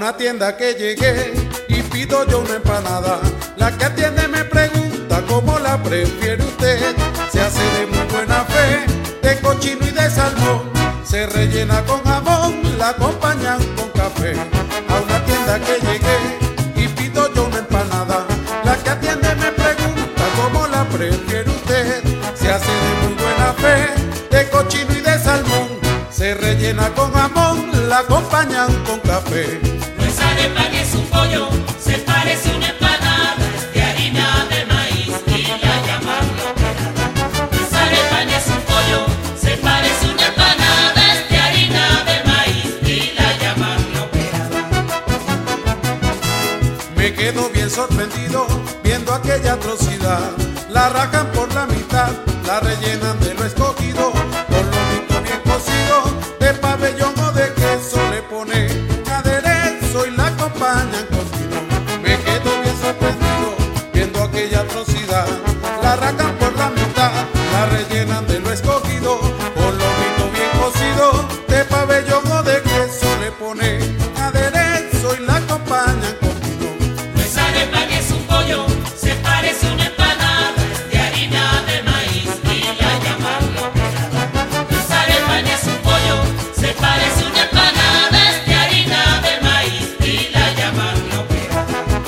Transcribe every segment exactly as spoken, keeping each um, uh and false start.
una tienda que llegué y pido yo una empanada. La que atiende me pregunta cómo la prefiere usted. Se hace de muy buena fe, de cochino y de salmón. Se rellena con jamón, la acompañan con café. A una tienda que llegué y pido yo una empanada. La que atiende me pregunta cómo la prefiere usted. Se hace de muy buena fe, de cochino y de salmón. Se rellena con jamón, la acompañan con café. No es arepa ni es un pollo, se parece una empanada de harina de maíz y la llaman operada. No es arepa ni es un pollo, se parece una empanada de harina de maíz y la llaman operada. Me quedo bien sorprendido viendo aquella atrocidad. La rajan por la mitad, la rellenan de lo escogido. Con lomito bien cocido, de pabellón o de queso le ponen aderezo y la acompañan con vino. Me quedo bien sorprendido viendo aquella atrocidad. La rajan por la mitad, la rellenan de lo escogido. Con lomito bien cocido, de pabellón o de queso le ponen aderezo y la acompañan con vino. No es arepa ni es un pollo, se parece una empanada de harina de maíz y la llaman operada. No es arepa ni es un pollo, se parece una empanada de harina de maíz y la llaman operada.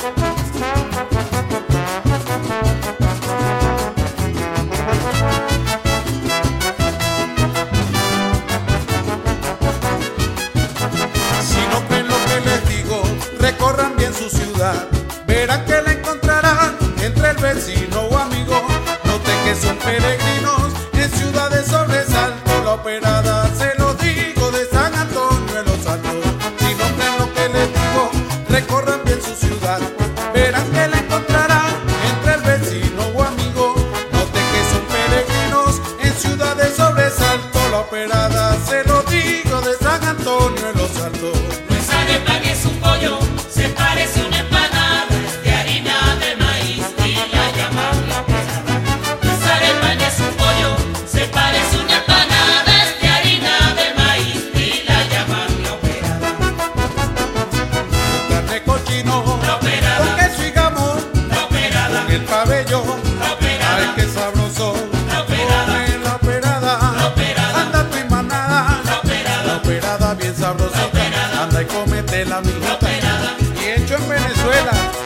Si no creen lo que les digo, recorran bien su ciudad. Verán que la encontrarán entre el vecino o amigo. Note que son peregrinos en ciudad de sobresalto. La operada, se lo digo, de San Antonio en los Altos. Si no creen lo que les digo, recorran bien su ciudad. Verán que la encontrarán entre el vecino o amigo. Note que son peregrinos en ciudad de sobresalto. La operada, se lo digo, de San Antonio en los Altos. No es arepa ni es un pollo, se parece una empanada de harina de maíz y la llaman operada. No es arepa ni es un pollo, se parece una empanada de harina de maíz y la llaman operada. Carne cochino, Operada. con queso y jamón, Operada, con el pabellón, operada, ay qué sabroso, Operada. come la operada, Operada. anda tu manada, Operada. la operada bien sabrosita, Operada. anda y cómete la mijita, Operada. y hecho en Venezuela.